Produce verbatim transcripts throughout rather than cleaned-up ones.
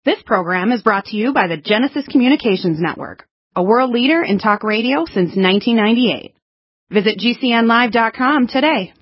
This program is brought to you by the Genesis Communications Network, a world leader in talk radio since nineteen ninety-eight. Visit G C N live dot com today.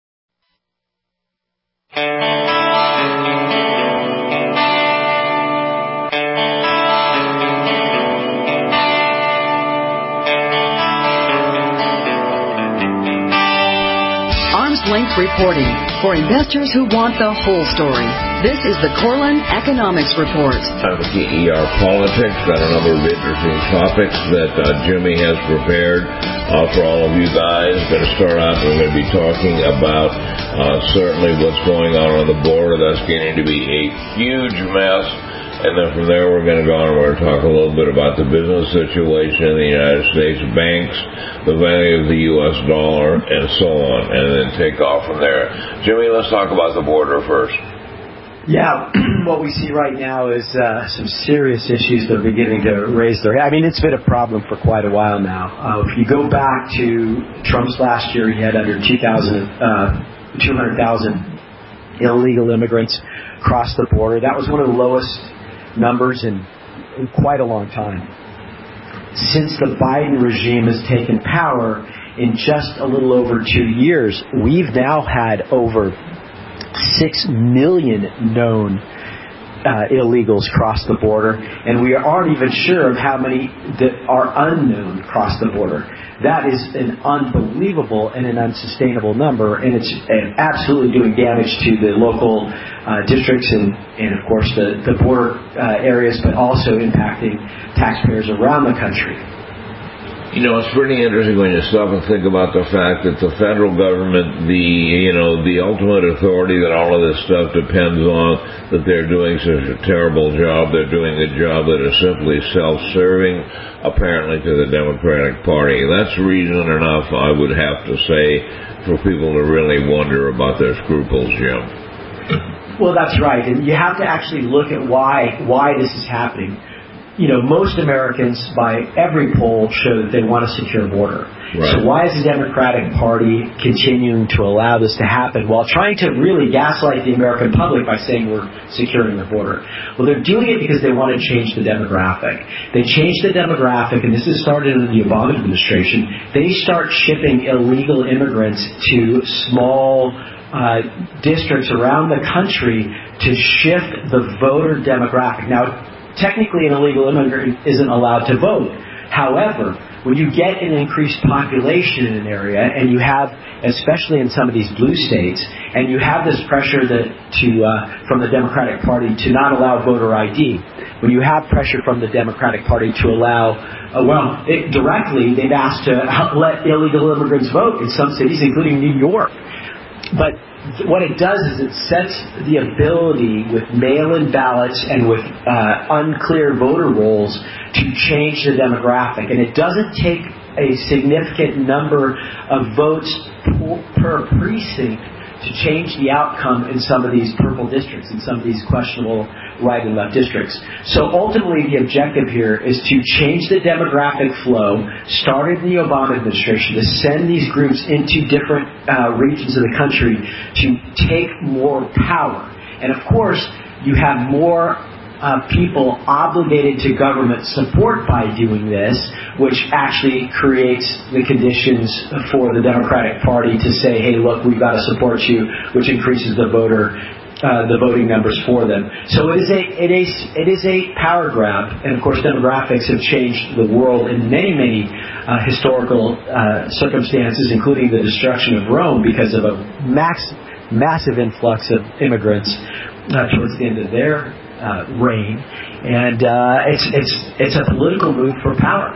Arms Length Reporting for investors who want the whole story. This is the Corlin Economics Report. Time to E R Politics. Got a number of interesting topics that uh, Jimmy has prepared uh, for all of you guys. Going to start out, we're going to be talking about uh, certainly what's going on on the border. That's getting to be a huge mess. And then from there, we're going to go on and we're going to talk a little bit about the business situation in the United States, banks, the value of the U S dollar, and so on, and then take off from there. Jimmy, let's talk about the border first. Yeah, what we see right now is uh, some serious issues that are beginning to raise their head. I mean, it's been a problem for quite a while now. Uh, if you go back to Trump's last year, he had under two hundred thousand illegal immigrants cross the border. That was one of the lowest numbers in, in quite a long time. Since the Biden regime has taken power, in just a little over two years, we've now had over six million known uh, illegals cross the border, and we aren't even sure of how many that are unknown cross the border. That is an unbelievable and an unsustainable number, and it's absolutely doing damage to the local uh, districts and, and, of course, the, the border uh, areas, but also impacting taxpayers around the country. You know, it's pretty interesting when you stop and think about the fact that the federal government, the, you know, the ultimate authority that all of this stuff depends on, that they're doing such a terrible job. They're doing a job that is simply self-serving, apparently, to the Democratic Party. That's reason enough, I would have to say, for people to really wonder about their scruples, Jim. Well, that's right. And you have to actually look at why why this is happening. You know, most Americans, by every poll, show that they want a secure border. Right. So why is the Democratic Party continuing to allow this to happen while trying to really gaslight the American public by saying we're securing the border? Well, they're doing it because they want to change the demographic. They change the demographic, and this has started in the Obama administration. They start shipping illegal immigrants to small uh, districts around the country to shift the voter demographic. Now, technically, an illegal immigrant isn't allowed to vote. However, when you get an increased population in an area, and you have, especially in some of these blue states, and you have this pressure that to uh, from the Democratic Party to not allow voter I D, when you have pressure from the Democratic Party to allow, uh, well, it, directly, they've asked to let illegal immigrants vote in some cities, including New York. But what it does is it sets the ability with mail-in ballots and with uh, unclear voter rolls to change the demographic. And it doesn't take a significant number of votes per precinct to change the outcome in some of these purple districts, in some of these questionable right and left districts. So ultimately the objective here is to change the demographic flow, started in the Obama administration, to send these groups into different uh, regions of the country to take more power. And of course, you have more Uh, people obligated to government support by doing this, which actually creates the conditions for the Democratic Party to say, hey, look, we've got to support you, which increases the voter, uh, the voting numbers for them. So it is a, it is, it is a power grab. And of course, demographics have changed the world in many, many uh, historical uh, circumstances, including the destruction of Rome because of a max, massive influx of immigrants uh, towards the end of their Uh, reign, and uh, it's it's it's a political move for power.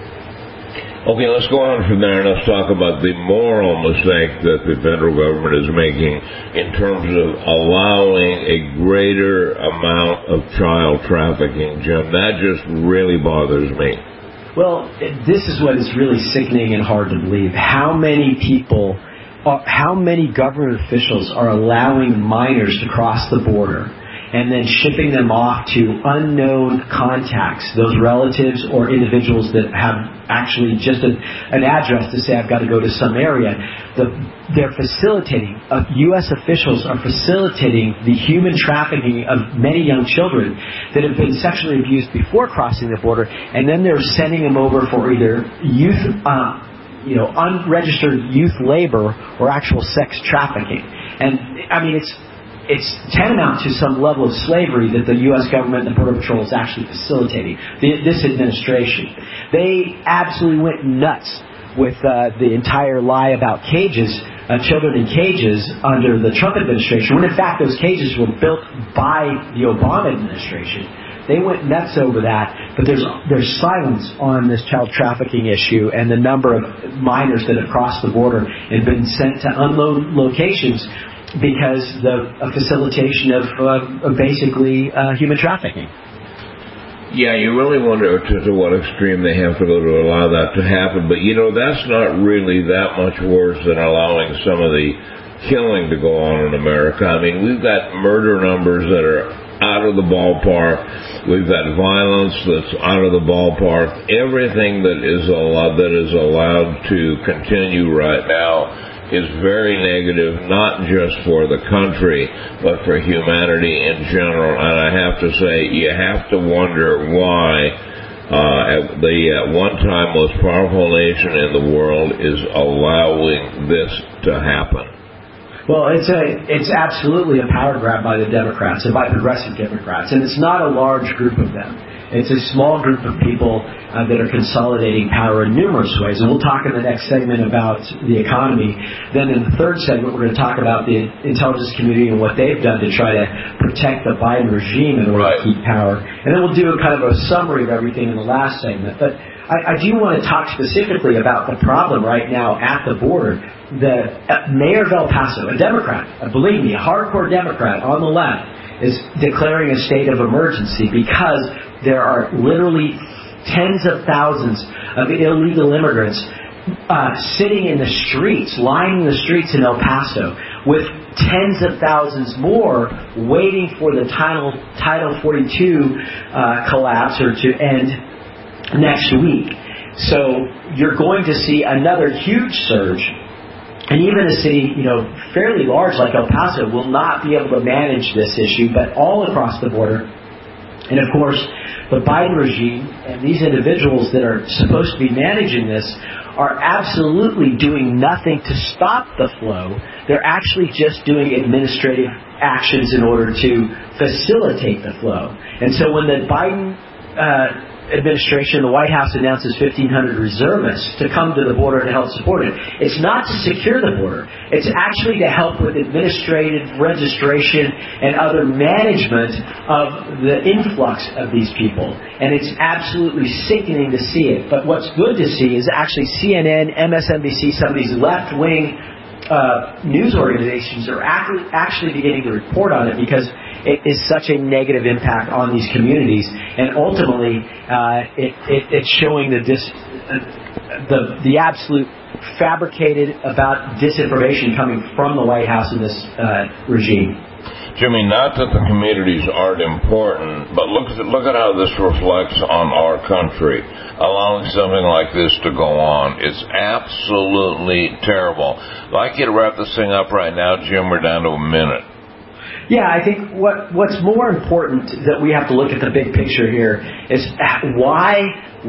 Okay, let's go on from there and let's talk about the moral mistake that the federal government is making in terms of allowing a greater amount of child trafficking, Jim. That just really bothers me. Well, this is what is really sickening and hard to believe. How many people, are, how many government officials are allowing minors to cross the border and then shipping them off to unknown contacts, those relatives or individuals that have actually just a, an address to say, I've got to go to some area. The, they're facilitating, uh, U S officials are facilitating the human trafficking of many young children that have been sexually abused before crossing the border, and then they're sending them over for either youth, uh, you know, unregistered youth labor or actual sex trafficking. And, I mean, it's It's tantamount to some level of slavery that the U S government and the Border Patrol is actually facilitating. The, this administration. They absolutely went nuts with uh, the entire lie about cages, uh, children in cages under the Trump administration, when in fact those cages were built by the Obama administration. They went nuts over that, but there's there's silence on this child trafficking issue and the number of minors that have crossed the border and been sent to unknown locations because the a facilitation of, uh, of basically uh, human trafficking. Yeah, you really wonder to, to what extreme they have to go to allow that to happen. But, you know, that's not really that much worse than allowing some of the killing to go on in America. I mean, we've got murder numbers that are out of the ballpark. We've got violence that's out of the ballpark. Everything that is allowed, that is allowed to continue right now is very negative, not just for the country, but for humanity in general. And I have to say, you have to wonder why uh, the uh, one-time most powerful nation in the world is allowing this to happen. Well, it's a it's absolutely a power grab by the Democrats and by progressive Democrats, and it's not a large group of them. It's a small group of people uh, that are consolidating power in numerous ways. And we'll talk in the next segment about the economy. Then in the third segment, we're going to talk about the intelligence community and what they've done to try to protect the Biden regime in order right. to keep power. And then we'll do a kind of a summary of everything in the last segment. But I, I do want to talk specifically about the problem right now at the border. The uh, mayor of El Paso, a Democrat, uh, believe me, a hardcore Democrat on the left, is declaring a state of emergency because there are literally tens of thousands of illegal immigrants uh, sitting in the streets, lining the streets in El Paso, with tens of thousands more waiting for the Title Title forty-two uh, collapse or to end next week. So you're going to see another huge surge. And even a city, you know, fairly large like El Paso will not be able to manage this issue, but all across the border. And of course, the Biden regime and these individuals that are supposed to be managing this are absolutely doing nothing to stop the flow. They're actually just doing administrative actions in order to facilitate the flow. And so when the Biden uh, administration, the White House announces fifteen hundred reservists to come to the border to help support it, it's not to secure the border. It's actually to help with administrative registration and other management of the influx of these people. And it's absolutely sickening to see it. But what's good to see is actually C N N, M S N B C, some of these left-wing uh, news organizations are actually, actually beginning to report on it because it is such a negative impact on these communities, and ultimately, uh, it, it, it's showing the dis, uh, the the absolute fabricated about disinformation coming from the White House and this uh, regime. Jimmy, not that the communities aren't important, but look at look at how this reflects on our country. Allowing something like this to go on, it's absolutely terrible. I'd like you to wrap this thing up right now, Jim. We're down to a minute. Yeah, I think what what's more important that we have to look at the big picture here is why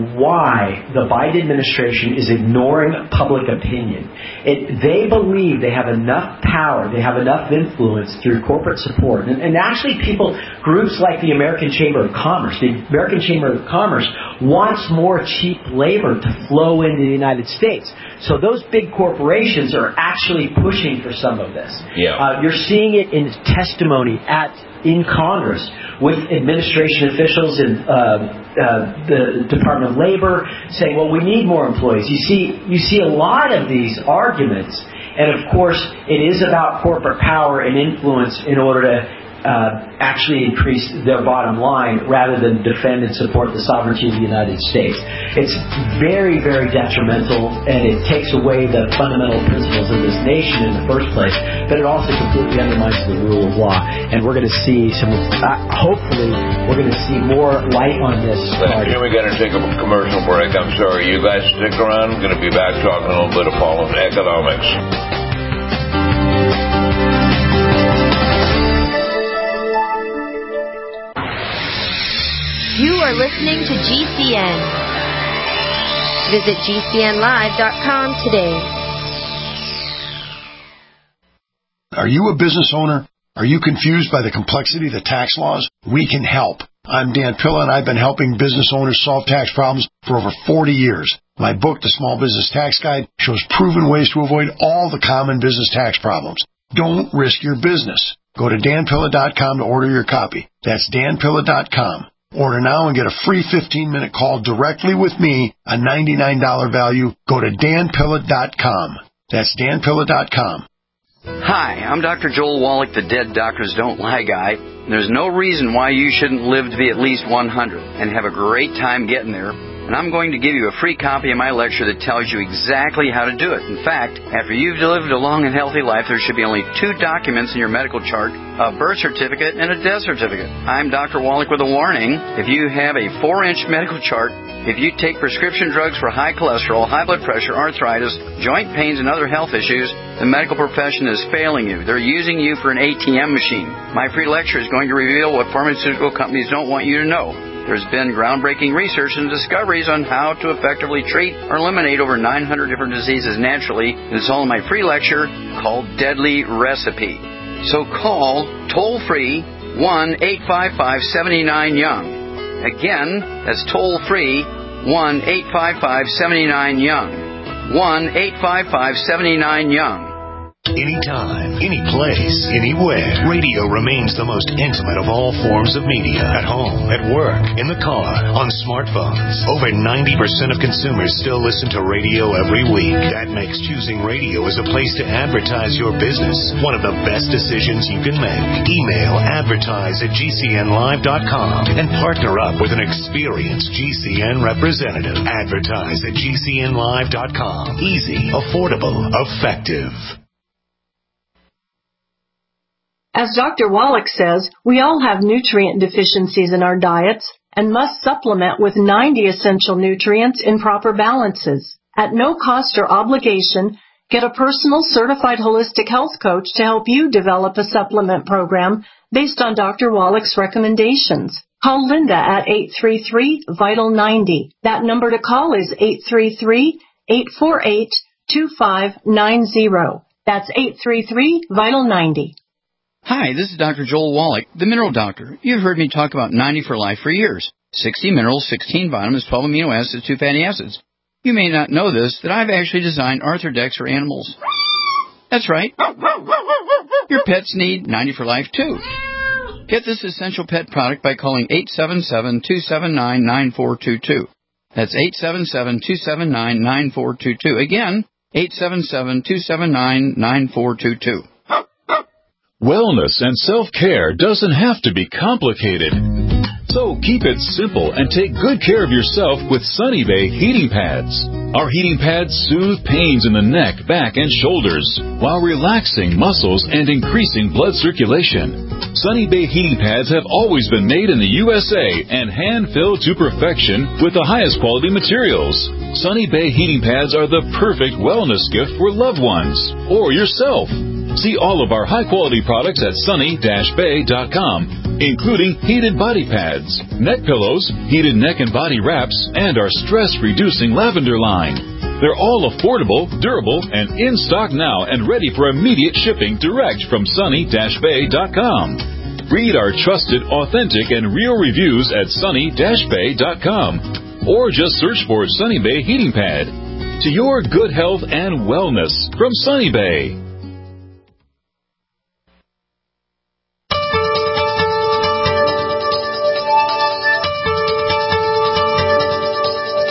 why the Biden administration is ignoring public opinion. It, they believe they have enough power, they have enough influence through corporate support. And, and actually people, groups like the American Chamber of Commerce, the American Chamber of Commerce wants more cheap labor to flow into the United States. So those big corporations are actually pushing for some of this. Yeah. Uh, you're seeing it in testimony at in Congress with administration officials and uh, uh, the Department of Labor saying, well, we need more employees. You see, you see a lot of these arguments. And, of course, it is about corporate power and influence in order to uh, actually increase their bottom line rather than defend and support the sovereignty of the United States. It's very, very detrimental, and it takes away the fundamental principles of this nation in the first place, but it also completely undermines the rule of law. And we're going to see some, uh, hopefully, we're going to see more light on this. Jim, we got to take a commercial break. I'm sorry. You guys stick around. I'm going to be back talking a little bit of Paul and economics. You are listening to G C N. Visit G C N live dot com today. Are you a business owner? Are you confused by the complexity of the tax laws? We can help. I'm Dan Pilla, and I've been helping business owners solve tax problems for over forty years. My book, The Small Business Tax Guide, shows proven ways to avoid all the common business tax problems. Don't risk your business. Go to Dan Pilla dot com to order your copy. That's Dan Pilla dot com. Order now and get a free fifteen-minute call directly with me, a ninety-nine dollars value. Go to Dan Pilla dot com. That's Dan Pilla dot com. Hi, I'm Doctor Joel Wallach, the Dead Doctors Don't Lie guy. There's no reason why you shouldn't live to be at least one hundred and have a great time getting there. And I'm going to give you a free copy of my lecture that tells you exactly how to do it. In fact, after you've lived a long and healthy life, there should be only two documents in your medical chart, a birth certificate and a death certificate. I'm Doctor Wallach with a warning. If you have a four-inch medical chart, if you take prescription drugs for high cholesterol, high blood pressure, arthritis, joint pains, and other health issues, the medical profession is failing you. They're using you for an A T M machine. My free lecture is going to reveal what pharmaceutical companies don't want you to know. There's been groundbreaking research and discoveries on how to effectively treat or eliminate over nine hundred different diseases naturally. It's all in my free lecture called Deadly Recipe. So call toll-free one eight five five, seven nine, young. Again, that's toll-free one eight five five, seven nine, young. one eight five five, seven nine, young. Anytime, any place, anywhere, radio remains the most intimate of all forms of media. At home, at work, in the car, on smartphones. Over ninety percent of consumers still listen to radio every week. That makes choosing radio as a place to advertise your business one of the best decisions you can make. Email advertise at G C N live dot com and partner up with an experienced G C N representative. Advertise at G C N live dot com. Easy, affordable, effective. As Doctor Wallach says, we all have nutrient deficiencies in our diets and must supplement with ninety essential nutrients in proper balances. At no cost or obligation, get a personal certified holistic health coach to help you develop a supplement program based on Doctor Wallach's recommendations. Call Linda at eight three three, vital ninety. That number to call is eight three three, eight four eight, two five nine zero. That's eight three three, vital ninety. Hi, this is Doctor Joel Wallach, the Mineral Doctor. You've heard me talk about ninety for Life for years. sixty minerals, sixteen vitamins, twelve amino acids, two fatty acids. You may not know this, that I've actually designed Arthrodex for animals. That's right. Your pets need ninety for Life, too. Get this essential pet product by calling eight seven seven, two seven nine, nine four two two. That's eight seven seven, two seven nine, nine four two two. Again, eight seven seven, two seven nine, nine four two two. Wellness and self-care doesn't have to be complicated. So keep it simple and take good care of yourself with Sunny Bay heating pads. Our heating pads soothe pains in the neck, back, and shoulders while relaxing muscles and increasing blood circulation. Sunny Bay heating pads have always been made in the U S A and hand-filled to perfection with the highest quality materials. Sunny Bay heating pads are the perfect wellness gift for loved ones or yourself. See all of our high-quality products at sunny dash bay dot com, including heated body pads, neck pillows, heated neck and body wraps, and our stress-reducing lavender line. They're all affordable, durable, and in stock now and ready for immediate shipping direct from sunny dash bay dot com. Read our trusted, authentic, and real reviews at sunny dash bay dot com or just search for Sunny Bay Heating Pad. To your good health and wellness from Sunny Bay.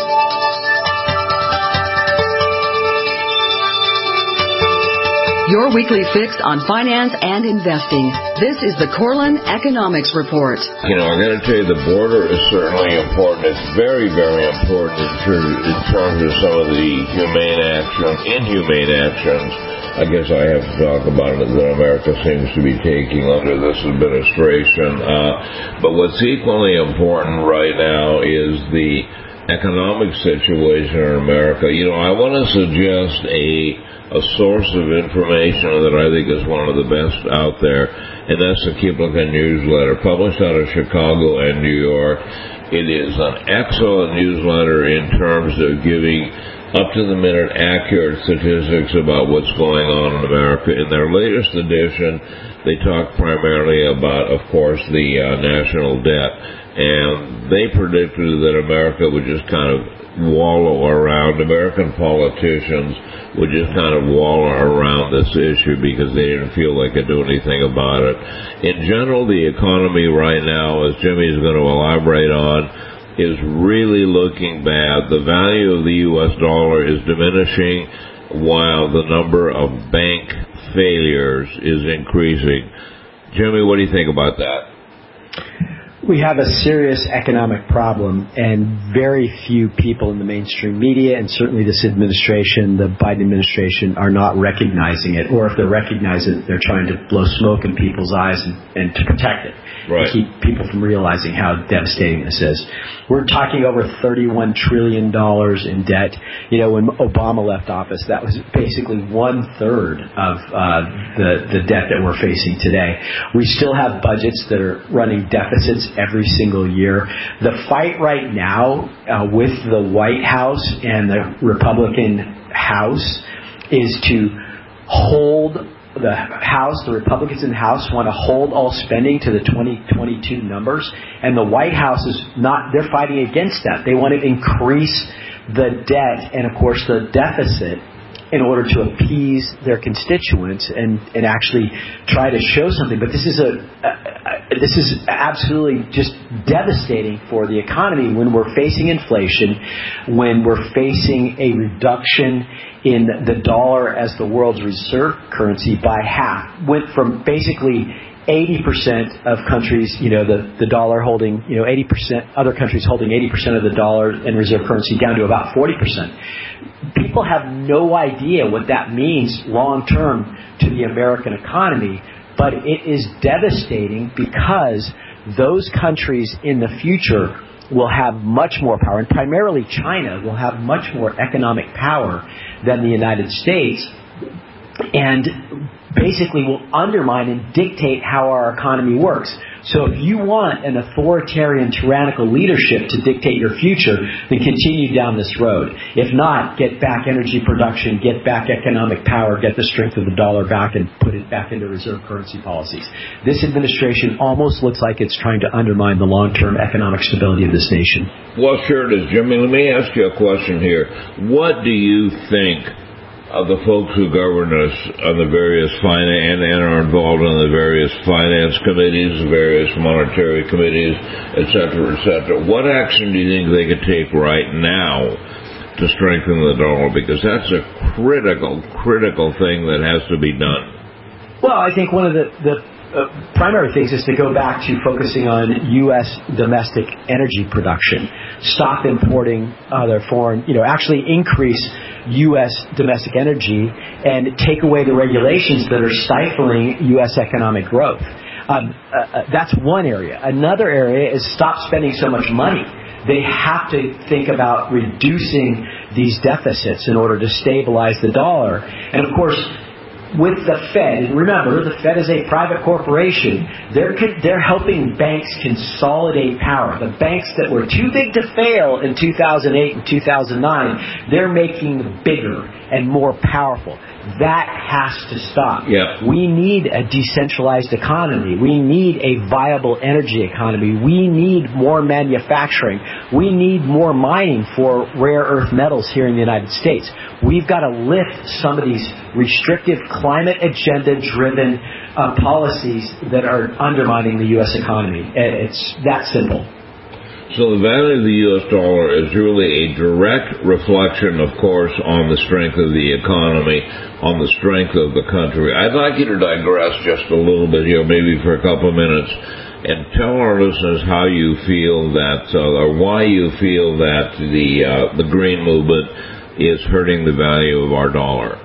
You're weekly fix on finance and investing. This is the Corlin Economics Report. You know, I'm going to tell you the border is certainly important. It's very, very important in terms, in terms of some of the humane actions, inhumane actions, I guess I have to talk about it, that America seems to be taking under this administration. Uh, but what's equally important right now is the economic situation in America. You know, I want to suggest a a source of information that I think is one of the best out there, and that's the Kiplinger newsletter, published out of Chicago and New York. It is an excellent newsletter in terms of giving up-to-the-minute accurate statistics about what's going on in America. In their latest edition, they talk primarily about, of course, the uh, national debt, and they predicted that America would just kind of wallow around, American politicians would just kind of wallow around this issue because they didn't feel they could do anything about it. In general, the economy right now, as Jimmy is going to elaborate on, is really looking bad. The value of the U S dollar is diminishing while the number of bank failures is increasing. Jimmy, what do you think about that? We have a serious economic problem, and very few people in the mainstream media, and certainly this administration, the Biden administration, are not recognizing it. Or if they recognize it, they're trying to blow smoke in people's eyes and, and to protect it. Right. To keep people from realizing how devastating this is. We're talking over thirty-one trillion dollars in debt. You know, when Obama left office, that was basically one-third of uh, the, the debt that we're facing today. We still have budgets that are running deficits every single year. The fight right now uh, with the White House and the Republican House is to hold the House, the Republicans in the House want to hold all spending to the twenty twenty-two numbers, and the White House is not, they're fighting against that. They want to increase the debt and, of course, the deficit in order to appease their constituents and, and actually try to show something. But this is a, a this is absolutely just devastating for the economy when we're facing inflation, when we're facing a reduction in the dollar as the world's reserve currency by half. Went from basically eighty percent of countries, you know, the, the dollar holding, you know, eighty percent, other countries holding eighty percent of the dollar in reserve currency down to about forty percent. People have no idea what that means long term to the American economy, but it is devastating because those countries in the future will have much more power, and primarily China will have much more economic power than the United States, and basically will undermine and dictate how our economy works. So if you want an authoritarian, tyrannical leadership to dictate your future, then continue down this road. If not, get back energy production, get back economic power, get the strength of the dollar back, and put it back into reserve currency policies. This administration almost looks like it's trying to undermine the long-term economic stability of this nation. Well, sure it is, Jimmy. Let me ask you a question here. What do you think of the folks who govern us on the various finance and are involved in the various finance committees, various monetary committees, et cetera, et cetera? What action do you think they could take right now to strengthen the dollar? Because that's a critical, critical thing that has to be done. Well, I think one of the, the uh, primary things is to go back to focusing on U S domestic energy production. Stop importing other foreign, you know, actually increase U S domestic energy and take away the regulations that are stifling U S economic growth. Um, uh, that's one area. Another area is stop spending so much money. They have to think about reducing these deficits in order to stabilize the dollar. And of course, with the Fed, and remember, the Fed is a private corporation. They're they're helping banks consolidate power. The banks that were too big to fail in two thousand eight and two thousand nine, they're making them bigger and more powerful. That has to stop. Yeah. We need a decentralized economy. We need a viable energy economy. We need more manufacturing. We need more mining for rare earth metals here in the United States. We've got to lift some of these restrictive climate agenda-driven uh, policies that are undermining the U S economy. It's that simple. So the value of the U S dollar is really a direct reflection, of course, on the strength of the economy, on the strength of the country. I'd like you to digress just a little bit here, maybe for a couple of minutes, and tell our listeners how you feel that, uh, or why you feel that the uh, the green movement is hurting the value of our dollar.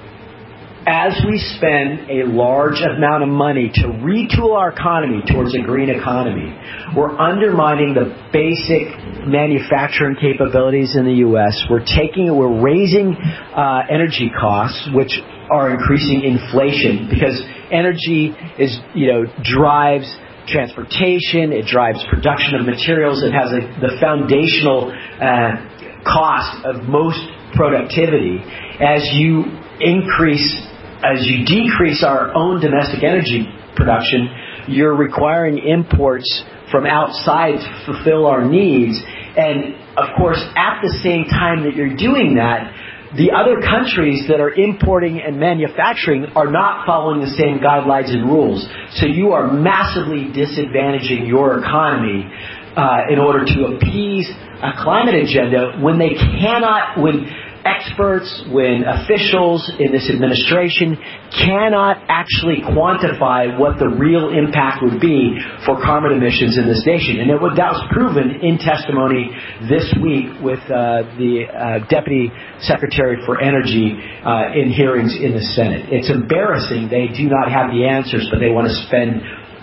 As we spend a large amount of money to retool our economy towards a green economy, we're undermining the basic manufacturing capabilities in the U S. We're taking, we're raising uh, energy costs, which are increasing inflation, because energy is, you know, drives transportation, it drives production of materials, it has a, the foundational uh, cost of most productivity. As you increase As you decrease our own domestic energy production, you're requiring imports from outside to fulfill our needs. And, of course, at the same time that you're doing that, the other countries that are importing and manufacturing are not following the same guidelines and rules. So you are massively disadvantaging your economy uh, in order to appease a climate agenda when they cannot, when experts, when officials in this administration cannot actually quantify what the real impact would be for carbon emissions in this nation. And it, that was proven in testimony this week with uh, the uh, Deputy Secretary for Energy uh, in hearings in the Senate. It's embarrassing. They do not have the answers, but they want to spend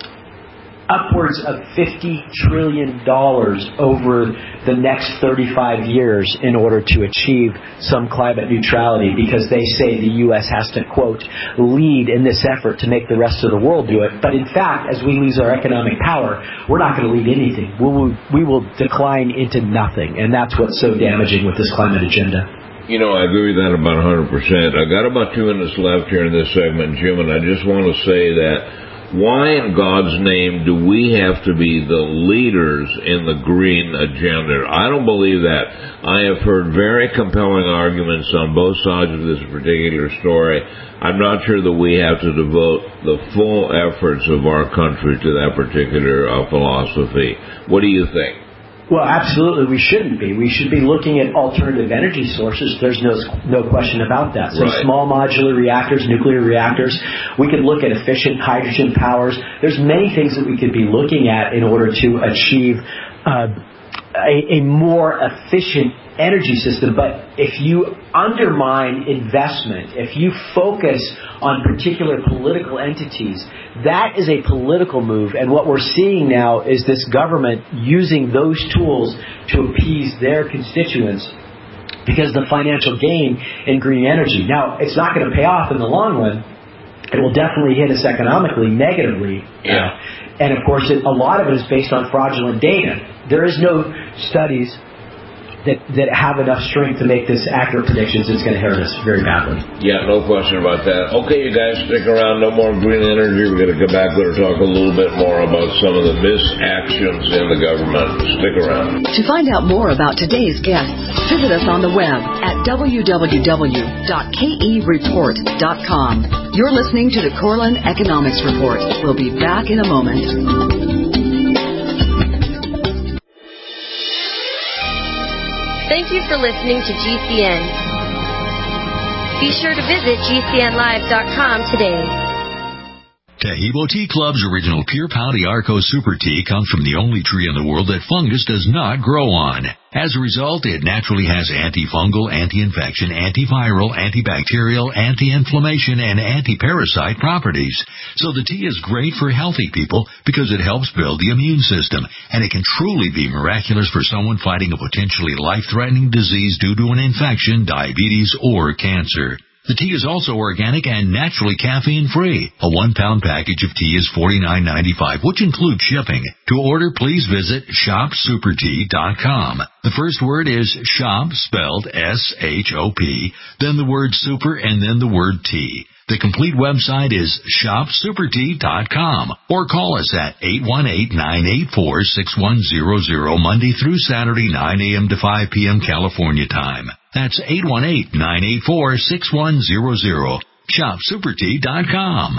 upwards of fifty trillion dollars over the next thirty-five years in order to achieve some climate neutrality, because they say the U S has to, quote, lead in this effort to make the rest of the world do it. But in fact, as we lose our economic power, we're not going to lead anything. We will, we will decline into nothing. And that's what's so damaging with this climate agenda. You know, I agree with that about one hundred percent. I got about two minutes left here in this segment, Jim, and I just want to say that why in God's name do we have to be the leaders in the green agenda? I don't believe that. I have heard very compelling arguments on both sides of this particular story. I'm not sure that we have to devote the full efforts of our country to that particular uh, philosophy. What do you think? Well, absolutely, we shouldn't be. We should be looking at alternative energy sources. There's no no question about that. So right. Small modular reactors, nuclear reactors. We could look at efficient hydrogen powers. There's many things that we could be looking at in order to achieve uh, a, a more efficient energy system. But if you undermine investment, if you focus on particular political entities, that is a political move. And what we're seeing now is this government using those tools to appease their constituents because of the financial gain in green energy. Now, it's not going to pay off in the long run. It will definitely hit us economically negatively. Yeah. Uh, and, of course, it, a lot of it is based on fraudulent data. There is no studies that that have enough strength to make this accurate predictions. It's going to hurt us very badly. Yeah, no question about that. Okay, you guys, stick around. No more green energy. We're going to come back. We're going to talk a little bit more about some of the misactions in the government. Stick around. To find out more about today's guests, visit us on the web at w w w dot k e report dot com. You're listening to the Corlin Economics Report. We'll be back in a moment. Thank you for listening to G C N. Be sure to visit G C N live dot com today. Taheebo Tea Club's original Pure Pouty Arco Super Tea comes from the only tree in the world that fungus does not grow on. As a result, it naturally has antifungal, anti-infection, antiviral, antibacterial, anti-inflammation, and anti-parasite properties. So the tea is great for healthy people because it helps build the immune system, and it can truly be miraculous for someone fighting a potentially life-threatening disease due to an infection, diabetes, or cancer. The tea is also organic and naturally caffeine-free. A one-pound package of tea is forty-nine ninety-five, which includes shipping. To order, please visit shop super tea dot com. The first word is shop, spelled S H O P, then the word super, and then the word tea. The complete website is shop super tea dot com, or call us at eight one eight, nine eight four, six one zero zero Monday through Saturday, nine a.m. to five p.m. California time. That's eight one eight, nine eight four, six one zero zero. shop super tea dot com.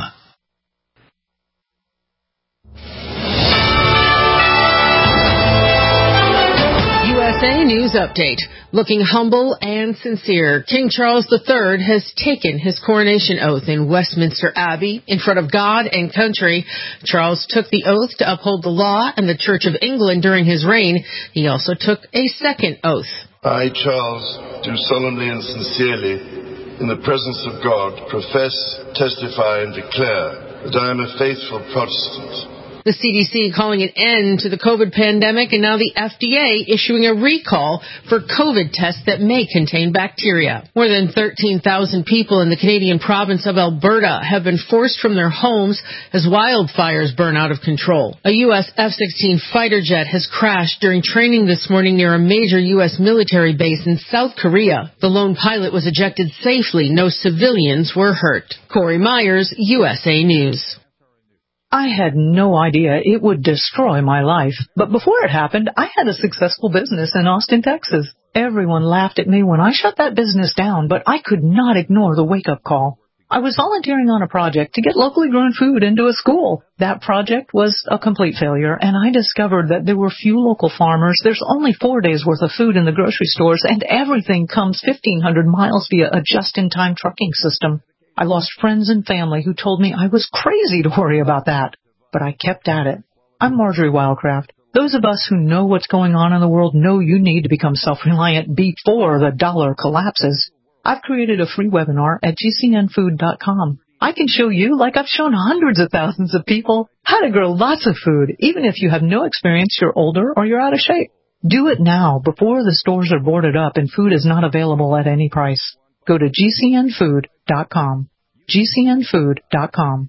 A News Update. Looking humble and sincere, King Charles the Third has taken his coronation oath in Westminster Abbey in front of God and country. Charles took the oath to uphold the law and the Church of England during his reign. He also took a second oath. I, Charles, do solemnly and sincerely, in the presence of God, profess, testify, and declare that I am a faithful Protestant. The C D C calling an end to the COVID pandemic, and now the F D A issuing a recall for COVID tests that may contain bacteria. More than thirteen thousand people in the Canadian province of Alberta have been forced from their homes as wildfires burn out of control. A U S F sixteen fighter jet has crashed during training this morning near a major U S military base in South Korea. The lone pilot was ejected safely. No civilians were hurt. Corey Myers, U S A News. I had no idea it would destroy my life. But before it happened, I had a successful business in Austin, Texas. Everyone laughed at me when I shut that business down, but I could not ignore the wake-up call. I was volunteering on a project to get locally grown food into a school. That project was a complete failure, and I discovered that there were few local farmers. There's only four days' worth of food in the grocery stores, and everything comes fifteen hundred miles via a just-in-time trucking system. I lost friends and family who told me I was crazy to worry about that, but I kept at it. I'm Marjorie Wildcraft. Those of us who know what's going on in the world know you need to become self-reliant before the dollar collapses. I've created a free webinar at G C N food dot com. I can show you, like I've shown hundreds of thousands of people, how to grow lots of food, even if you have no experience, you're older, or you're out of shape. Do it now, before the stores are boarded up and food is not available at any price. Go to G C N food dot com. G C N food dot com.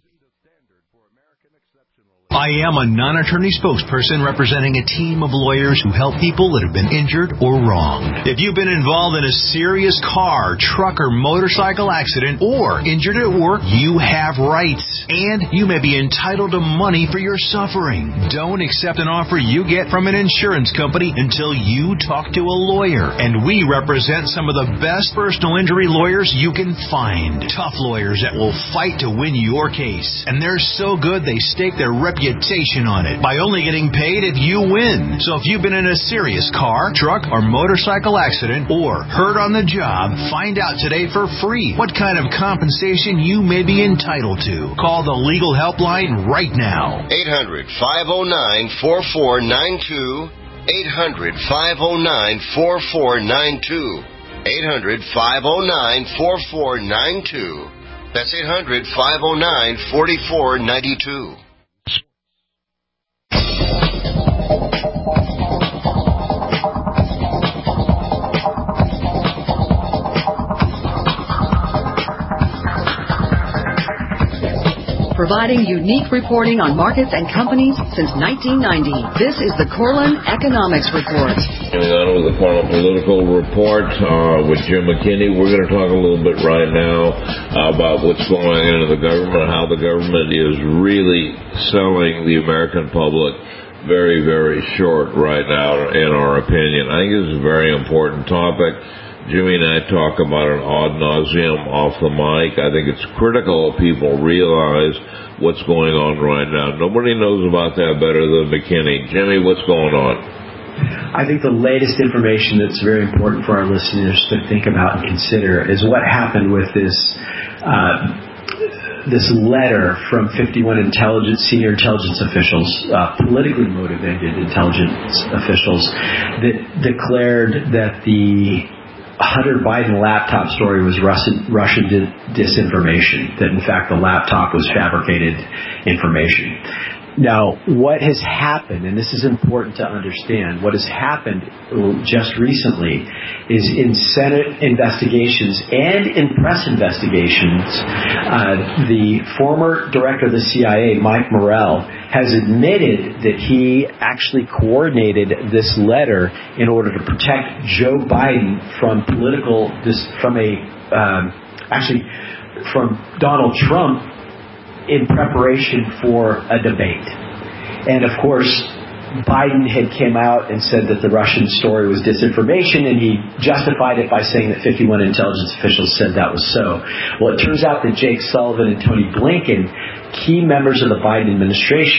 I am a non-attorney spokesperson representing a team of lawyers who help people that have been injured or wronged. If you've been involved in a serious car, truck, or motorcycle accident or injured at work, you have rights, and you may be entitled to money for your suffering. Don't accept an offer you get from an insurance company until you talk to a lawyer, and we represent some of the best personal injury lawyers you can find. Tough lawyers that will fight to win your case, and they're so good they stake their reputation reputation on it by only getting paid if you win. So if you've been in a serious car, truck, or motorcycle accident or hurt on the job, find out today for free what kind of compensation you may be entitled to. Call the legal helpline right now. eight hundred, five oh nine, four four nine two. eight hundred, five oh nine, four four nine two. eight hundred, five oh nine, four four nine two. That's eight hundred, five oh nine, four four nine two. Providing unique reporting on markets and companies since nineteen ninety. This is the Corlin Economics Report. Going on with the Corlin Political Report uh, with Jim McKinney. We're going to talk a little bit right now about what's going on in the government, how the government is really selling the American public very, very short right now, in our opinion. I think this is a very important topic. Jimmy and I talk about it ad nauseum off the mic. I think it's critical that people realize what's going on right now. Nobody knows about that better than McKinney. Jimmy, what's going on? I think the latest information that's very important for our listeners to think about and consider is what happened with this uh, this letter from fifty-one intelligence, senior intelligence officials, uh, politically motivated intelligence officials, that declared that the Hunter Biden laptop story was Russian, Russian disinformation, that in fact the laptop was fabricated information. Now, what has happened, and this is important to understand, what has happened just recently is in Senate investigations and in press investigations, uh, the former director of the C I A, Mike Morell, has admitted that he actually coordinated this letter in order to protect Joe Biden from political, this, from a, um, actually, from Donald Trump in preparation for a debate. And of course, Biden had came out and said that the Russian story was disinformation, and he justified it by saying that fifty-one intelligence officials said that was so. Well, it turns out that Jake Sullivan and Tony Blinken, key members of the Biden administration,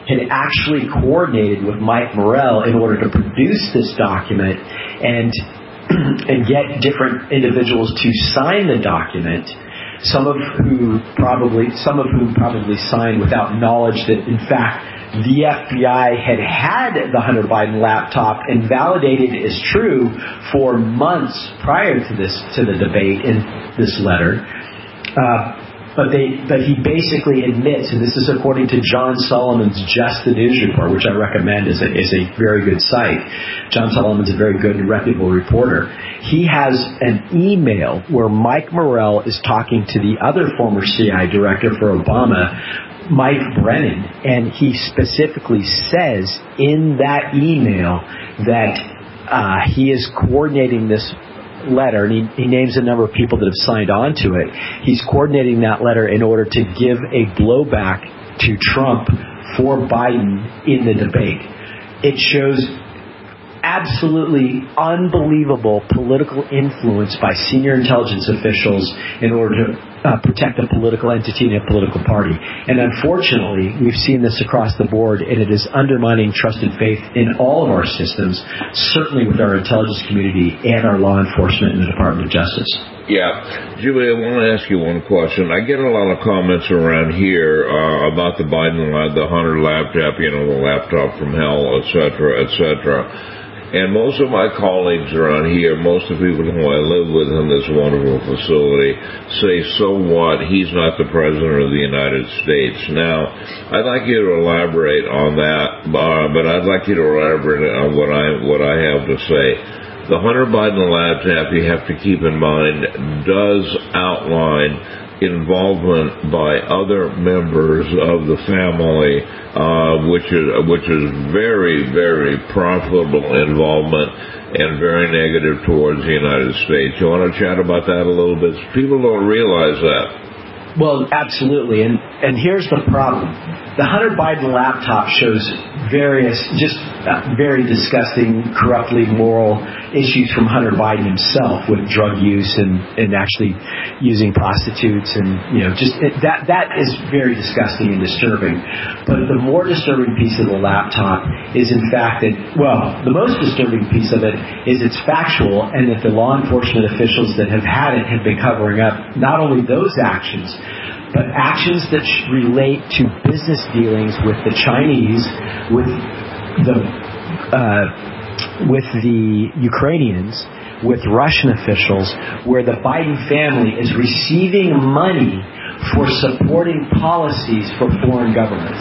had actually coordinated with Mike Morell in order to produce this document and and get different individuals to sign the document. Some of who probably some of whom probably signed without knowledge that, in fact, the F B I had had the Hunter Biden laptop and validated it as true for months prior to this to the debate in this letter. Uh, but they but he basically admits, and this is according to John Solomon's Just the News report, which I recommend is a, is a very good site. John Solomon's a very good and reputable reporter. He has an email where Mike Morell is talking to the other former C I A director for Obama, Mike Brennan, and he specifically says in that email that uh, he is coordinating this letter, and he, he names a number of people that have signed on to it. He's coordinating that letter in order to give a blowback to Trump for Biden in the debate. It shows absolutely unbelievable political influence by senior intelligence officials in order to uh, protect a political entity and a political party. And unfortunately, we've seen this across the board, and it is undermining trust and faith in all of our systems, certainly with our intelligence community and our law enforcement and the Department of Justice. Yeah. Julie, I want to ask you one question. I get a lot of comments around here uh, about the Biden, the Hunter laptop, you know, the laptop from hell, et cetera, et cetera. And most of my colleagues around here, most of the people who I live with in this wonderful facility, say, so what? He's not the President of the United States. Now, I'd like you to elaborate on that, uh, but I'd like you to elaborate on what I, what I have to say. The Hunter Biden laptop, you have to keep in mind, does outline involvement by other members of the family, uh, which is which is very, very profitable involvement and very negative towards the United States. You want to chat about that a little bit? People don't realize that. Well, absolutely, and and here's the problem. The Hunter Biden laptop shows various, just uh, very disgusting, corruptly moral issues from Hunter Biden himself with drug use and, and actually using prostitutes and, you know, just it, that that is very disgusting and disturbing. But the more disturbing piece of the laptop is, in fact, that, well, the most disturbing piece of it is it's factual and that the law enforcement officials that have had it have been covering up not only those actions, but actions that relate to business dealings with the Chinese, with the uh, with the Ukrainians, with Russian officials, where the Biden family is receiving money for supporting policies for foreign governments.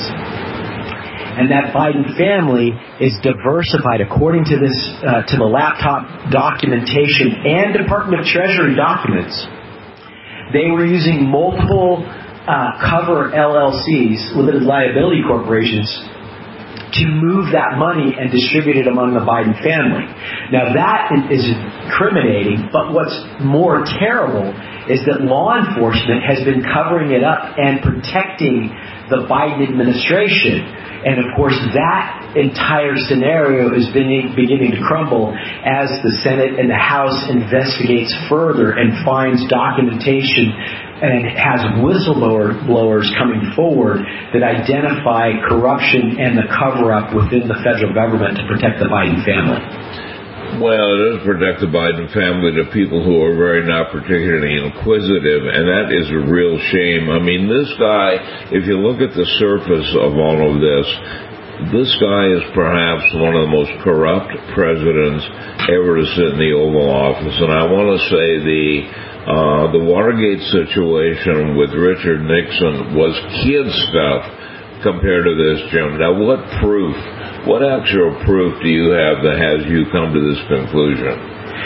And that Biden family is diversified according to this uh, to the laptop documentation and Department of Treasury documents. They were using multiple uh, cover L L Cs, limited liability corporations, to move that money and distribute it among the Biden family. Now that is incriminating, but what's more terrible is that law enforcement has been covering it up and protecting the Biden administration. And of course, that entire scenario is beginning, beginning to crumble as the Senate and the House investigates further and finds documentation and has whistleblower blowers coming forward that identify corruption and the cover-up within the federal government to protect the Biden family. Well, it does protect the Biden family to people who are very not particularly inquisitive, and that is a real shame. I mean, this guy, if you look at the surface of all of this, this guy is perhaps one of the most corrupt presidents ever to sit in the Oval Office. And I want to say the uh, the Watergate situation with Richard Nixon was kid stuff compared to this, Jim. Now, what proof, what actual proof do you have that has you come to this conclusion?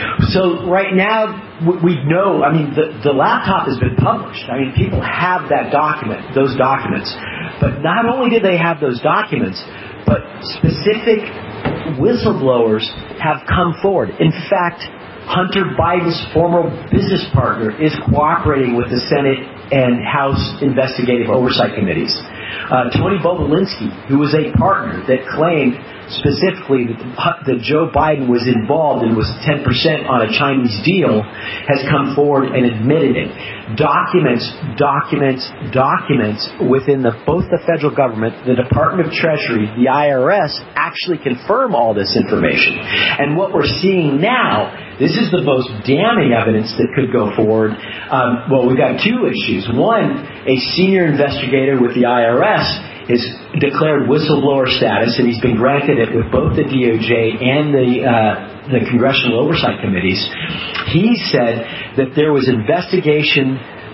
So right now, we know, I mean, the, the laptop has been published. I mean, people have that document, those documents. But not only do they have those documents, but specific whistleblowers have come forward. In fact, Hunter Biden's former business partner is cooperating with the Senate and House investigative oversight committees. Uh, Tony Bobulinski, who was a partner that claimed specifically that, that Joe Biden was involved and was ten percent on a Chinese deal, has come forward and admitted it. Documents, documents, documents within the, both the federal government, the Department of Treasury, the I R S, actually confirm all this information. And what we're seeing now, this is the most damning evidence that could go forward. Um, well, we've got two issues. One, a senior investigator with the I R S is declared whistleblower status, and he's been granted it with both the D O J and the uh, the Congressional Oversight Committees. He said that there was investigation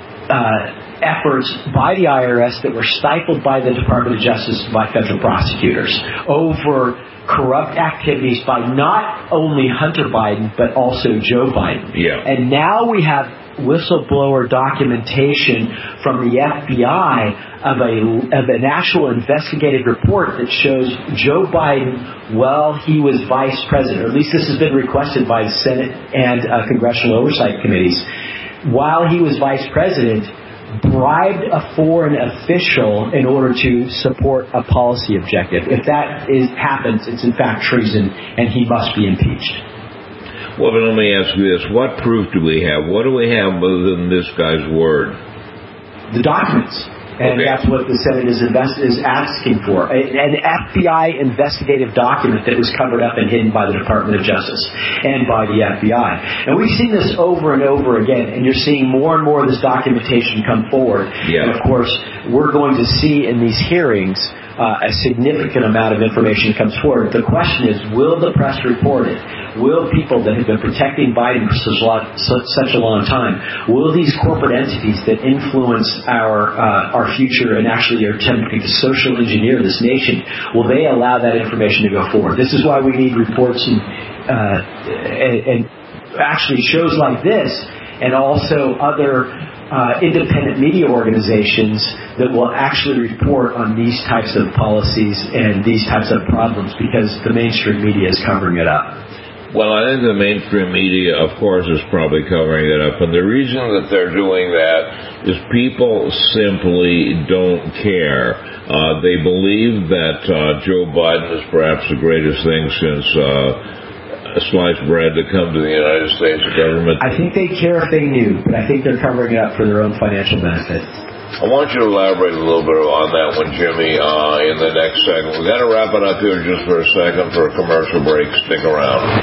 uh, efforts by the I R S that were stifled by the Department of Justice, by federal prosecutors, over corrupt activities by not only Hunter Biden, but also Joe Biden. Yeah. And now we have whistleblower documentation from the F B I of a of an actual investigative report that shows Joe Biden, while he was vice president, or at least this has been requested by the Senate and uh, Congressional Oversight Committees, while he was vice president, bribed a foreign official in order to support a policy objective. If that is, happens, it's in fact treason, and he must be impeached. Well, but let me ask you this. What proof do we have? What do we have other than this guy's word? The documents. And okay. That's what the Senate is, invest- is asking for. A, an F B I investigative document that was covered up and hidden by the Department of Justice and by the F B I. And we've seen this over and over again, and you're seeing more and more of this documentation come forward. Yeah. And, of course, we're going to see in these hearings Uh, a significant amount of information comes forward. The question is, will the press report it? Will people that have been protecting Biden for such a, lot, such a long time, will these corporate entities that influence our uh, our future and actually are attempting to social engineer this nation, will they allow that information to go forward? This is why we need reports and, uh, and, and actually shows like this, and also other Uh, independent media organizations that will actually report on these types of policies and these types of problems, because the mainstream media is covering it up. Well, I think the mainstream media, of course, is probably covering it up. And the reason that they're doing that is people simply don't care. Uh, they believe that uh, Joe Biden is perhaps the greatest thing since uh, sliced bread to come to the United States government. I think they care if they knew, but I think they're covering it up for their own financial benefit. I want you to elaborate a little bit on that one, Jimmy, uh, in the next segment. We've got to wrap it up here just for a second for a commercial break. Stick around.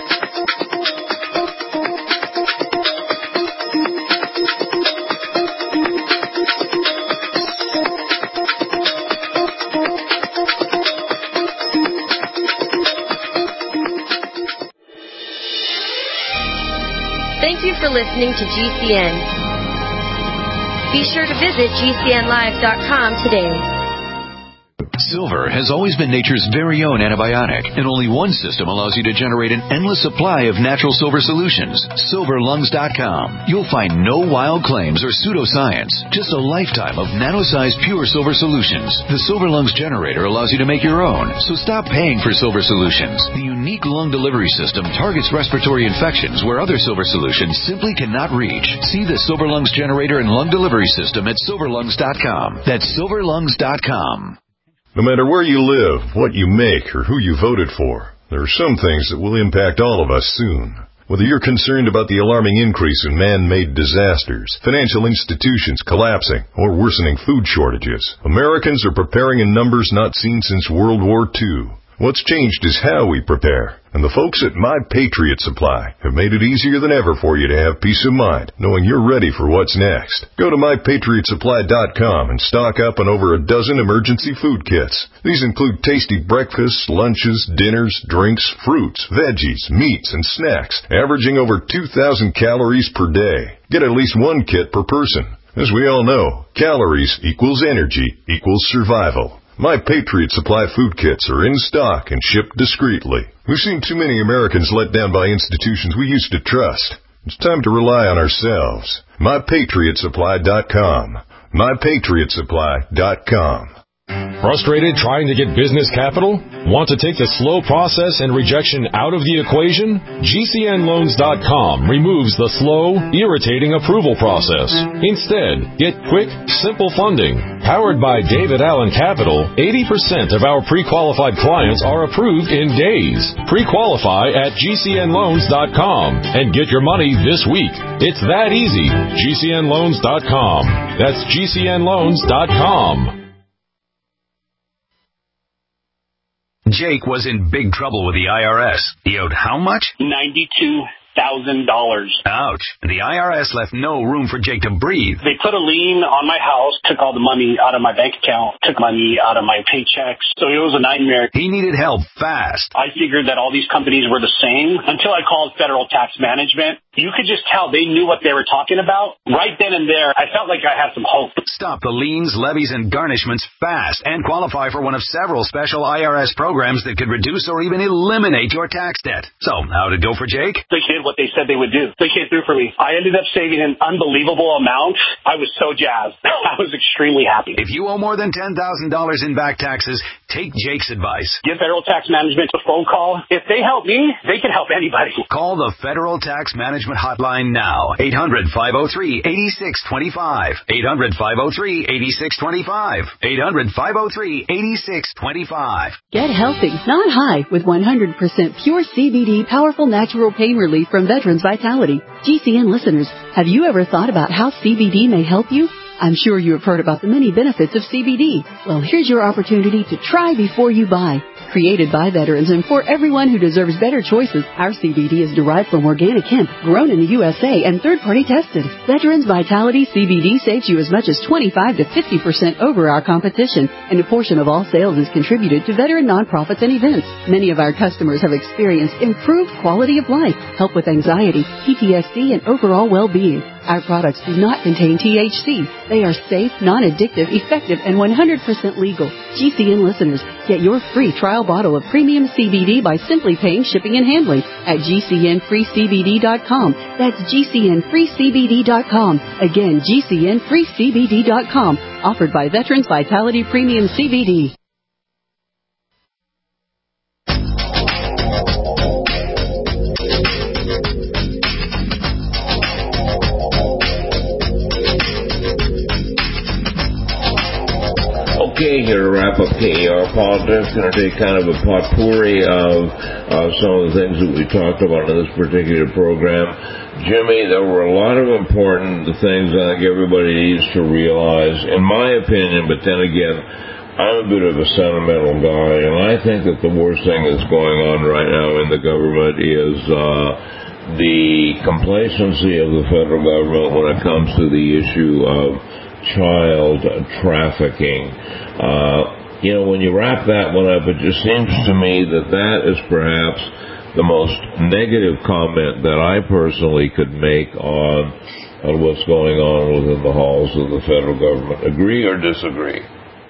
Thank you for listening to G C N. Be sure to visit G C N live dot com today. Silver has always been nature's very own antibiotic, and only one system allows you to generate an endless supply of natural silver solutions. Silver Lungs dot com. You'll find no wild claims or pseudoscience, just a lifetime of nano-sized pure silver solutions. The Silver Lungs generator allows you to make your own, so stop paying for silver solutions. The unique lung delivery system targets respiratory infections where other silver solutions simply cannot reach. See the Silver Lungs generator and lung delivery system at Silver Lungs dot com. That's Silver Lungs dot com. No matter where you live, what you make, or who you voted for, there are some things that will impact all of us soon. Whether you're concerned about the alarming increase in man-made disasters, financial institutions collapsing, or worsening food shortages, Americans are preparing in numbers not seen since World War Two. What's changed is how we prepare. And the folks at My Patriot Supply have made it easier than ever for you to have peace of mind, knowing you're ready for what's next. Go to my patriot supply dot com and stock up on over a dozen emergency food kits. These include tasty breakfasts, lunches, dinners, drinks, fruits, veggies, meats, and snacks, averaging over two thousand calories per day. Get at least one kit per person. As we all know, calories equals energy equals survival. My Patriot Supply food kits are in stock and shipped discreetly. We've seen too many Americans let down by institutions we used to trust. It's time to rely on ourselves. my patriot supply dot com. my patriot supply dot com. Frustrated trying to get business capital? Want to take the slow process and rejection out of the equation? G C N loans dot com removes the slow, irritating approval process. Instead, get quick, simple funding. Powered by David Allen Capital, eighty percent of our pre-qualified clients are approved in days. Pre-qualify at G C N loans dot com and get your money this week. It's that easy. G C N loans dot com. That's G C N loans dot com. Jake was in big trouble with the I R S. He owed how much? ninety-two thousand dollars. Ouch. The I R S left no room for Jake to breathe. They put a lien on my house, took all the money out of my bank account, took money out of my paychecks. So it was a nightmare. He needed help fast. I figured that all these companies were the same until I called Federal Tax Management. You could just tell they knew what they were talking about. Right then and there, I felt like I had some hope. Stop the liens, levies, and garnishments fast and qualify for one of several special I R S programs that could reduce or even eliminate your tax debt. So, how'd it go for Jake? They did what they said they would do. They came through for me. I ended up saving an unbelievable amount. I was so jazzed. I was extremely happy. If you owe more than ten thousand dollars in back taxes, take Jake's advice. Give Federal Tax Management a phone call. If they help me, they can help anybody. Call the Federal Tax Management hotline now. eight hundred, five oh three, eight six two five. eight hundred, five oh three, eight six two five. eight hundred, five oh three, eight six two five. Get healthy, not high, with one hundred percent pure C B D powerful natural pain relief from Veterans Vitality. G C N listeners, have you ever thought about how C B D may help you? I'm sure you have heard about the many benefits of C B D. Well, here's your opportunity to try before you buy. Created by veterans and for everyone who deserves better choices, our C B D is derived from organic hemp, grown in the U S A and third-party tested. Veterans Vitality C B D saves you as much as twenty-five to fifty percent over our competition, and a portion of all sales is contributed to veteran nonprofits and events. Many of our customers have experienced improved quality of life, help with anxiety, P T S D, and overall well-being. Our products do not contain T H C. They are safe, non-addictive, effective, and one hundred percent legal. G C N listeners, get your free trial bottle of premium C B D by simply paying shipping and handling at G C N free C B D dot com. That's G C N free C B D dot com. Again, G C N free C B D dot com. Offered by Veterans Vitality Premium C B D. Okay, here to wrap up K E R Politics, going to take kind of a potpourri of uh, some of the things that we talked about in this particular program. Jimmy, there were a lot of important things I think everybody needs to realize, in my opinion, but then again, I'm a bit of a sentimental guy, and I think that the worst thing that's going on right now in the government is uh, the complacency of the federal government when it comes to the issue of child trafficking. Uh, you know, when you wrap that one up, it just seems to me that that is perhaps the most negative comment that I personally could make on, on what's going on within the halls of the federal government. Agree or disagree?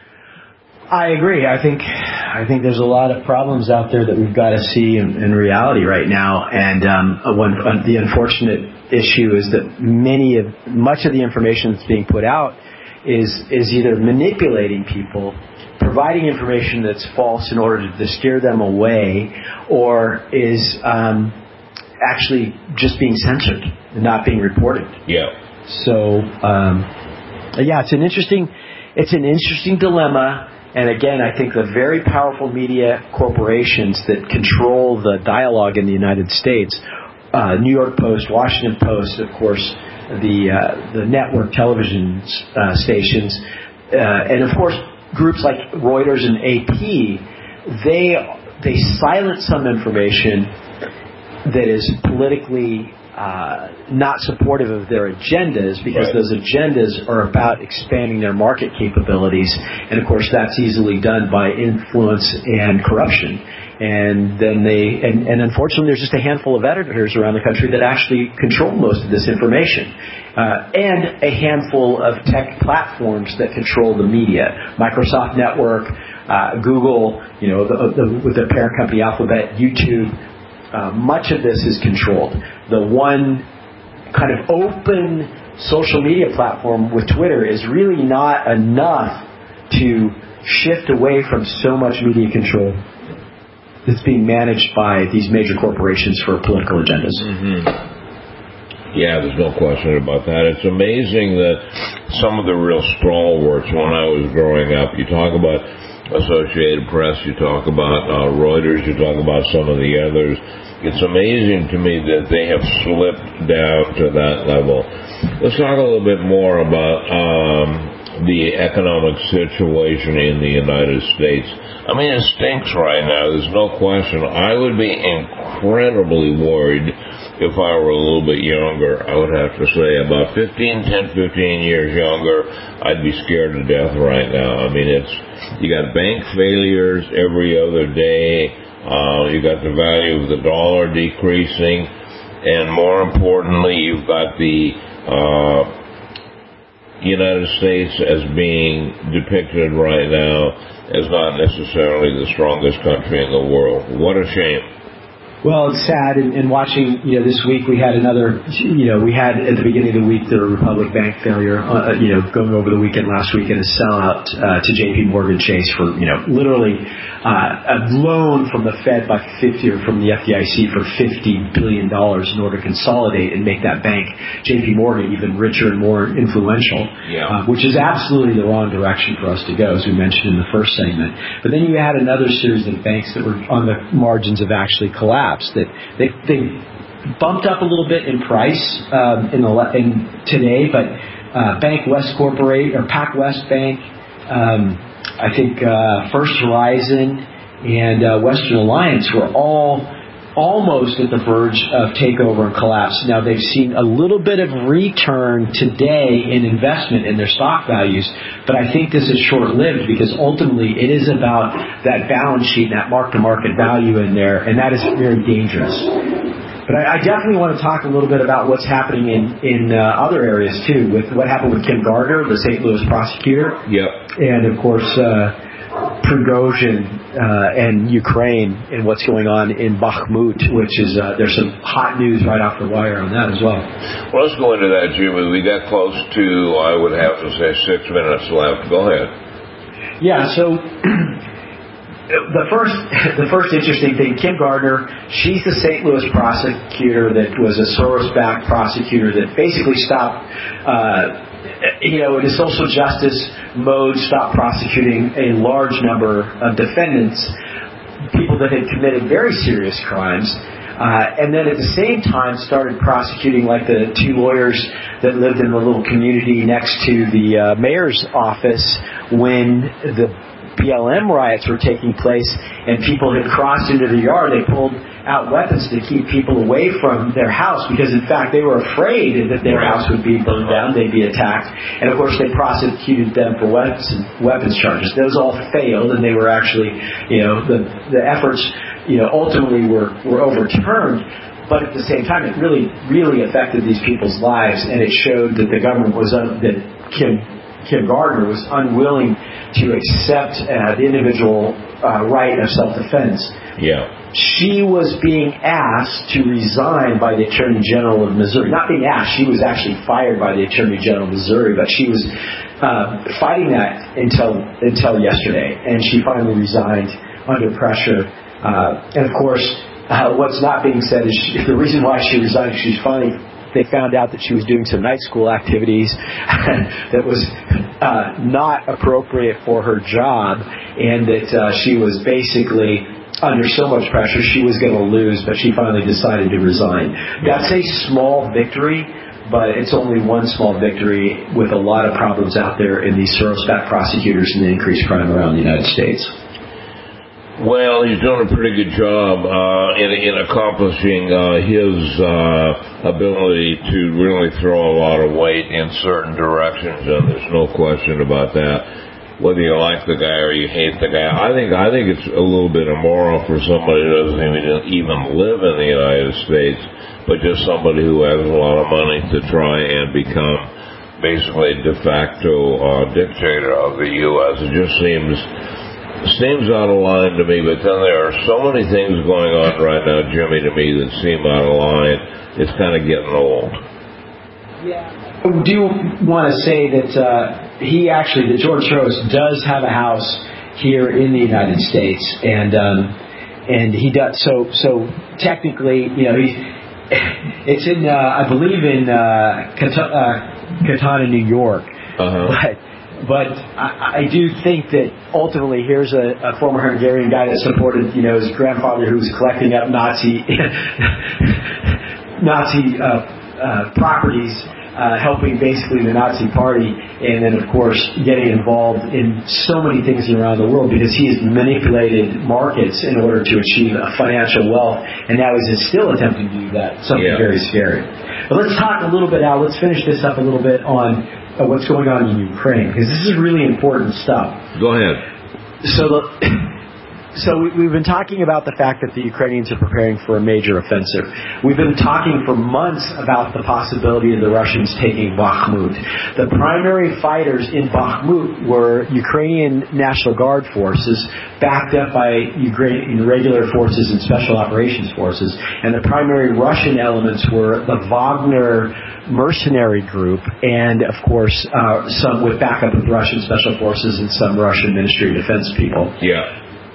I agree. I think I think there's a lot of problems out there that we've got to see in, in reality right now. And um, one, uh, the unfortunate issue is that many of much of the information that's being put out is is either manipulating people, providing information that's false in order to steer them away, or is um, actually just being censored and not being reported. Yeah. So um, yeah, it's an interesting it's an interesting dilemma. And again, I think the very powerful media corporations that control the dialogue in the United States, uh, New York Post, Washington Post, of course, the uh, the network television uh, stations, uh, and of course groups like Reuters and A P, they they silence some information that is politically Uh, not supportive of their agendas, because right. those agendas are about expanding their market capabilities, and of course that's easily done by influence and corruption. And then they, and, and unfortunately, there's just a handful of editors around the country that actually control most of this information, uh, and a handful of tech platforms that control the media. Microsoft Network, uh, Google, you know, the, the, with the parent company Alphabet, YouTube. Uh, much of this is controlled. The one kind of open social media platform with Twitter is really not enough to shift away from so much media control that's being managed by these major corporations for political agendas. Mm-hmm. Yeah, there's no question about that. It's amazing that some of the real stalwarts, when I was growing up, you talk about Associated Press, you talk about uh, Reuters, you talk about some of the others. It's amazing to me that they have slipped down to that level. Let's talk a little bit more about um, the economic situation in the United States. I mean, it stinks right now. There's no question. I would be incredibly worried if I were a little bit younger. I would have to say about fifteen, ten, fifteen years younger, I'd be scared to death right now. I mean, it's, you got bank failures every other day. Uh, you got the value of the dollar decreasing. And more importantly, you've got the uh, United States as being depicted right now as not necessarily the strongest country in the world. What a shame. Well, it's sad, and, and watching, you know, this week we had another, you know, we had at the beginning of the week the Republic Bank failure, uh, you know, going over the weekend last weekend, a sellout uh, to J P Morgan Chase for, you know, literally uh, a loan from the Fed by fifty or from the F D I C for fifty billion dollars in order to consolidate and make that bank, J P Morgan, even richer and more influential, yeah. uh, which is absolutely the wrong direction for us to go, as we mentioned in the first segment. But then you had another series of banks that were on the margins of actually collapse. That they, they bumped up a little bit in price um, in the in today, but uh, Bank West Corporate or PacWest Bank, um, I think uh, First Horizon and uh, Western Alliance were all almost at the verge of takeover and collapse. Now they've seen a little bit of return today in investment in their stock values, but I think this is short-lived because ultimately it is about that balance sheet, that mark-to-market value in there, and that is very dangerous. But I, I definitely want to talk a little bit about what's happening in, in uh, other areas too, with what happened with Kim Gardner, the Saint Louis prosecutor. Yep. And of course, uh, Prigozhin uh, and Ukraine and what's going on in Bakhmut, which is, uh, there's some hot news right off the wire on that as well. Well, let's go into that, Jimmy. We got close to, I would have to say, six minutes left. Go ahead. Yeah, so the first the first interesting thing, Kim Gardner, she's the Saint Louis prosecutor that was a Soros-backed prosecutor that basically stopped uh you know, in a social justice mode, stopped prosecuting a large number of defendants, people that had committed very serious crimes, uh, and then at the same time started prosecuting like the two lawyers that lived in the little community next to the uh, mayor's office when the B L M riots were taking place and people had crossed into the yard. They pulled out weapons to keep people away from their house because, in fact, they were afraid that their house would be burned down, they'd be attacked. And, of course, they prosecuted them for weapons, weapons charges. Those all failed, and they were actually, you know, the, the efforts, you know, ultimately were, were overturned. But at the same time, it really, really affected these people's lives, and it showed that the government was, un- that Kim Kim Gardner was unwilling to accept uh, the individual uh, right of self-defense. Yeah. She was being asked to resign by the Attorney General of Missouri. Not being asked, she was actually fired by the Attorney General of Missouri, but she was uh, fighting that until until yesterday, and she finally resigned under pressure. Uh, and of course, uh, what's not being said is she, the reason why she resigned. She's finally. They found out that she was doing some night school activities that was uh, not appropriate for her job, and that uh, she was basically under so much pressure she was going to lose, but she finally decided to resign. That's a small victory, but it's only one small victory with a lot of problems out there in these Soros-backed prosecutors and the increased crime around the United States. Well, he's doing a pretty good job uh, in, in accomplishing uh, his uh, ability to really throw a lot of weight in certain directions, and there's no question about that. Whether you like the guy or you hate the guy, I think I think it's a little bit immoral for somebody who doesn't even, even live in the United States, but just somebody who has a lot of money to try and become basically de facto uh, dictator of the U S It just seems. Seems out of line to me, but then there are so many things going on right now, Jimmy, to me that seem out of line. It's kind of getting old. Yeah. I do want to say that uh, he actually, that George Soros does have a house here in the United States, and um, and he does so. So technically, you know, he's it's in uh, I believe in uh, Kat- uh, Katana, New York, uh-huh. but. But I, I do think that ultimately here's a, a former Hungarian guy that supported, you know, his grandfather who was collecting up Nazi Nazi uh, uh, properties, uh, helping basically the Nazi party, and then of course getting involved in so many things around the world because he has manipulated markets in order to achieve a financial wealth, and now he's still attempting to do that. Something yeah. very scary. But let's talk a little bit now. Let's finish this up a little bit on Uh, what's going on in Ukraine, because this is really important stuff. Go ahead. So, the, so we, we've been talking about the fact that the Ukrainians are preparing for a major offensive. We've been talking for months about the possibility of the Russians taking Bakhmut. The primary fighters in Bakhmut were Ukrainian National Guard forces, backed up by Ukrainian regular forces and special operations forces, and the primary Russian elements were the Wagner mercenary group, and of course uh, some with backup of Russian special forces and some Russian Ministry of Defense people. Yeah.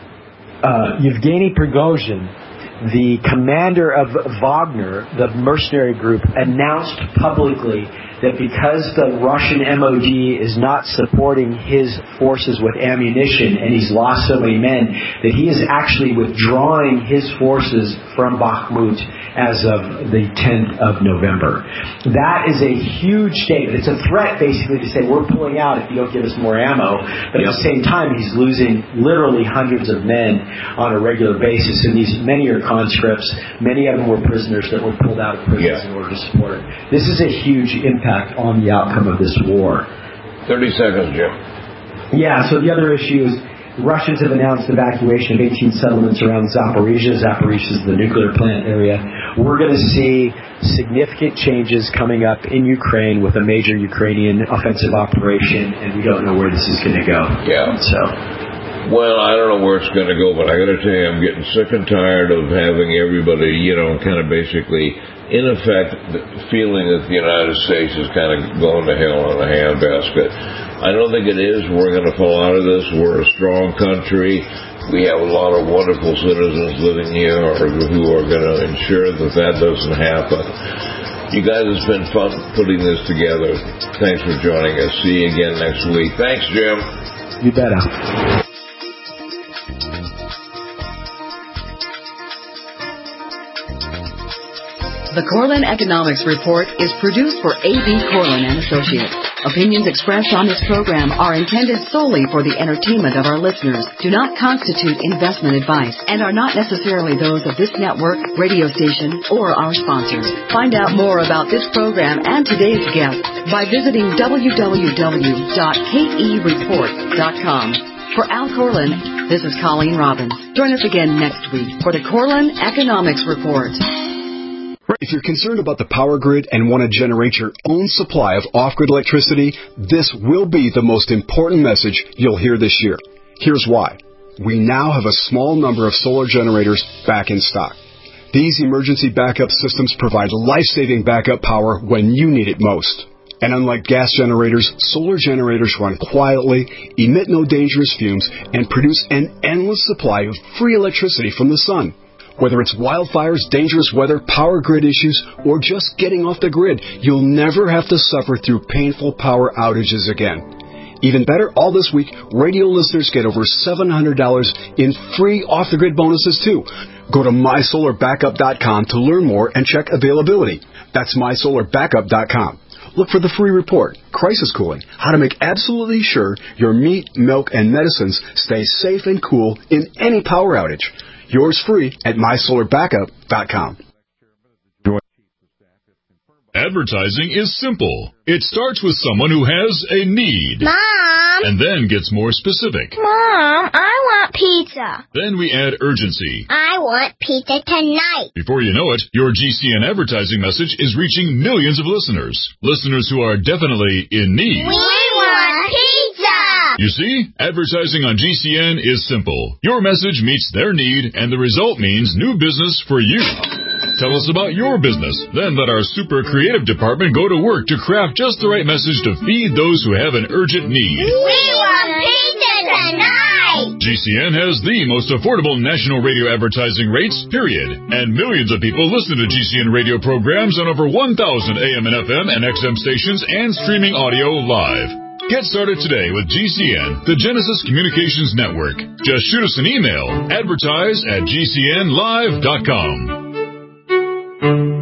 Uh, Yevgeny Prigozhin, the commander of Wagner, the mercenary group, announced publicly that because the Russian M O D is not supporting his forces with ammunition and he's lost so many men, that he is actually withdrawing his forces from Bakhmut as of the tenth of November. That is a huge statement. It's a threat, basically, to say we're pulling out if you don't give us more ammo. But at the same time, he's losing literally hundreds of men on a regular basis. And these many are conscripts. Many of them were prisoners that were pulled out of prisons yeah. in order to support it. This is a huge impact on the outcome of this war. thirty seconds, Jim. Yeah, so the other issue is Russians have announced evacuation of eighteen settlements around Zaporizhia. Zaporizhia is the nuclear plant area. We're going to see significant changes coming up in Ukraine with a major Ukrainian offensive operation, and we don't know where this is going to go. Yeah. So. Well, I don't know where it's going to go, but I got to tell you, I'm getting sick and tired of having everybody, you know, kind of basically, in effect, feeling that the United States is kind of going to hell in a handbasket. I don't think it is. We're going to fall out of this. We're a strong country. We have a lot of wonderful citizens living here who are going to ensure that that doesn't happen. You guys, it's been fun putting this together. Thanks for joining us. See you again next week. Thanks, Jim. You better. The Corlin Economics Report is produced for A B. Corlin and Associates. Opinions expressed on this program are intended solely for the entertainment of our listeners, do not constitute investment advice, and are not necessarily those of this network, radio station, or our sponsors. Find out more about this program and today's guest by visiting w w w dot k e report dot com. For Al Corlin, this is Colleen Robbins. Join us again next week for the Corlin Economics Report. If you're concerned about the power grid and want to generate your own supply of off-grid electricity, this will be the most important message you'll hear this year. Here's why. We now have a small number of solar generators back in stock. These emergency backup systems provide life-saving backup power when you need it most. And unlike gas generators, solar generators run quietly, emit no dangerous fumes, and produce an endless supply of free electricity from the sun. Whether it's wildfires, dangerous weather, power grid issues, or just getting off the grid, you'll never have to suffer through painful power outages again. Even better, all this week, radio listeners get over seven hundred dollars in free off-the-grid bonuses, too. Go to my solar backup dot com to learn more and check availability. That's my solar backup dot com. Look for the free report, Crisis Cooling, how to make absolutely sure your meat, milk, and medicines stay safe and cool in any power outage. Yours free at my solar backup dot com. Advertising is simple. It starts with someone who has a need. Mom! And then gets more specific. Mom, I want pizza. Then we add urgency. I want pizza tonight. Before you know it, your G C N advertising message is reaching millions of listeners. Listeners who are definitely in need. We want pizza! You see, advertising on G C N is simple. Your message meets their need, and the result means new business for you. Tell us about your business. Then let our super creative department go to work to craft just the right message to feed those who have an urgent need. We want pizza tonight! G C N has the most affordable national radio advertising rates, period. And millions of people listen to G C N radio programs on over one thousand A M and F M and X M stations and streaming audio live. Get started today with G C N, the Genesis Communications Network. Just shoot us an email, advertise at G C N live dot com.